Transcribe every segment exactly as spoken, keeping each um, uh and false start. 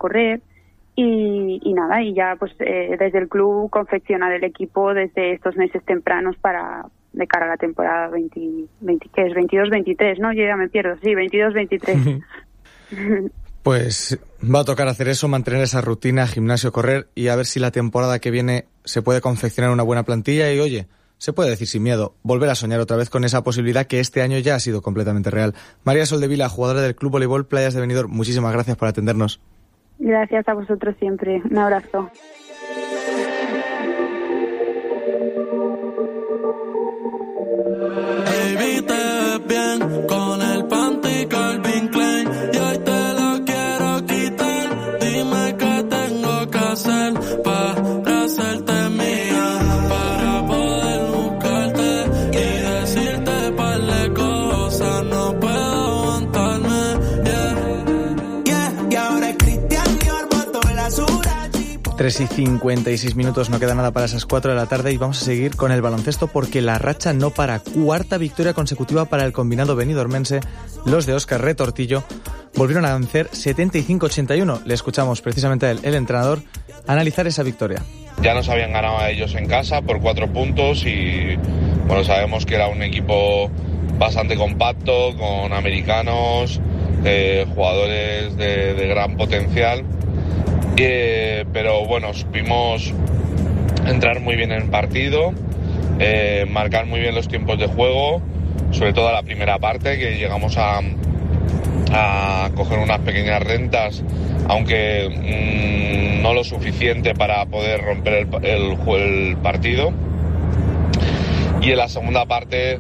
correr. Y, y nada, y ya pues eh, desde el club confeccionar el equipo desde estos meses tempranos para de cara a la temporada veinte, veinte ¿qué es? veintidós veintitrés, ¿no? Yo ya me pierdo, sí, veintidós veintitrés. Pues va a tocar hacer eso, mantener esa rutina, gimnasio, correr, y a ver si la temporada que viene se puede confeccionar una buena plantilla y, oye, se puede decir sin miedo, volver a soñar otra vez con esa posibilidad que este año ya ha sido completamente real. María Soldevila, jugadora del Club Voleibol Playas de Benidorm, muchísimas gracias por atendernos. Gracias a vosotros siempre. Un abrazo. Baby, te ves bien con el panty Calvin Klein y hoy te lo quiero quitar. Dime qué tengo que hacer para hacerte mía, para poder buscarte y decirte par de cosas. No puedo aguantarme, yeah, yeah. Y ahora es Cristian Dior, botó la sura. tres y cincuenta y seis minutos, no queda nada para esas cuatro de la tarde y vamos a seguir con el baloncesto porque la racha no para. Cuarta victoria consecutiva para el combinado benidormense. Los de Óscar Retortillo volvieron a vencer setenta y cinco a ochenta y uno. Le escuchamos precisamente a él, el entrenador, analizar esa victoria. Ya nos habían ganado a ellos en casa por cuatro puntos y bueno, sabemos que era un equipo bastante compacto, con americanos, eh, jugadores de, de gran potencial. Eh, pero bueno, supimos entrar muy bien en el partido, eh, marcar muy bien los tiempos de juego, sobre todo a la primera parte, que llegamos a, a coger unas pequeñas rentas, aunque mmm, no lo suficiente para poder romper el, el, el partido. Y en la segunda parte,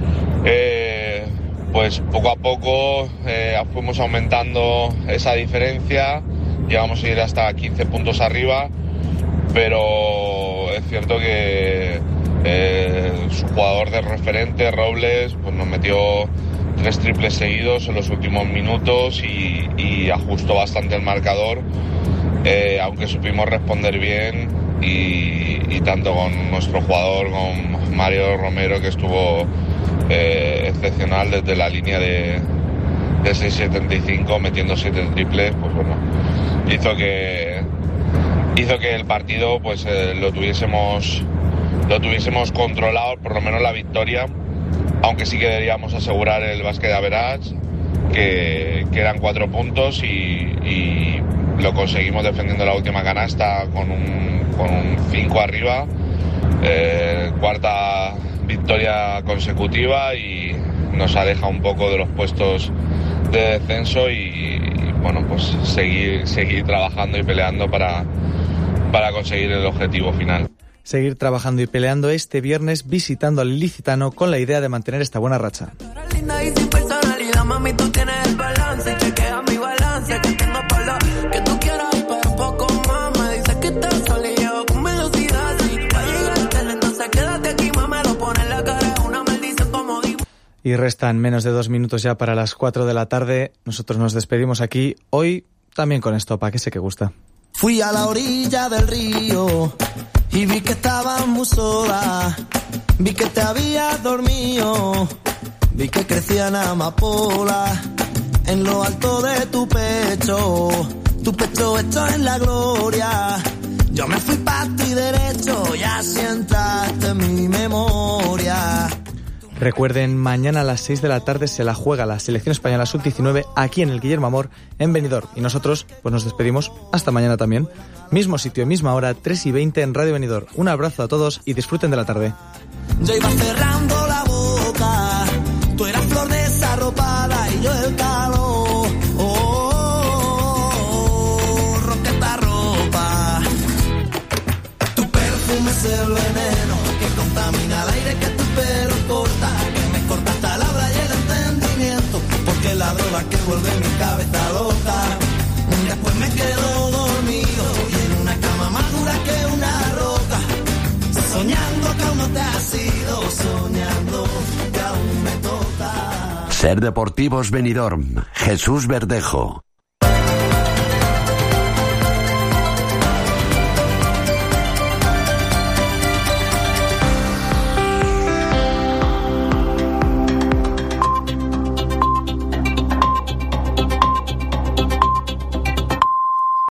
eh, pues poco a poco eh, fuimos aumentando esa diferencia. Llegamos a ir hasta quince puntos arriba, pero es cierto que eh, su jugador de referente, Robles, pues nos metió tres triples seguidos en los últimos minutos y, y ajustó bastante el marcador, eh, aunque supimos responder bien y, y tanto con nuestro jugador, con Mario Romero, que estuvo eh, excepcional desde la línea de, de seis setenta y cinco, metiendo siete triples, pues bueno, hizo que hizo que el partido pues eh, lo tuviésemos lo tuviésemos controlado, por lo menos la victoria, aunque sí que deberíamos asegurar el basket average, que, que eran cuatro puntos y, y lo conseguimos defendiendo la última canasta con un con un cinco arriba, eh, cuarta victoria consecutiva y nos aleja un poco de los puestos de descenso y bueno, pues seguir seguir trabajando y peleando para, para conseguir el objetivo final. Seguir trabajando y peleando este viernes visitando al Ilicitano con la idea de mantener esta buena racha. Y restan menos de dos minutos ya para las cuatro de la tarde. Nosotros nos despedimos aquí, hoy también con esto, para que sé que gusta. Fui a la orilla del río y vi que estabas muy sola, vi que te habías dormido, vi que crecían amapolas en lo alto de tu pecho, tu pecho hecho en la gloria. Yo me fui pa' ti derecho y así entraste en mi memoria. Recuerden, mañana a las seis de la tarde se la juega la selección española sub diecinueve aquí en el Guillermo Amor, en Benidorm. Y nosotros pues nos despedimos hasta mañana también. Mismo sitio, misma hora, tres y veinte en Radio Benidorm. Un abrazo a todos y disfruten de la tarde. Yo iba cerrando la boca, tú eras flor desarropada y yo el calor. Oh, oh, oh, rompe esta ropa. Tu perfume es el veneno que contamina el aire que tu pelo corta, que me corta hasta la hora y el entendimiento, porque la droga que vuelve mi cabeza loca. Después me quedo dormido y en una cama más dura que una roca, soñando que aún no te has ido, soñando que aún me toca. Ser Deportivos Benidorm, Jesús Verdejo.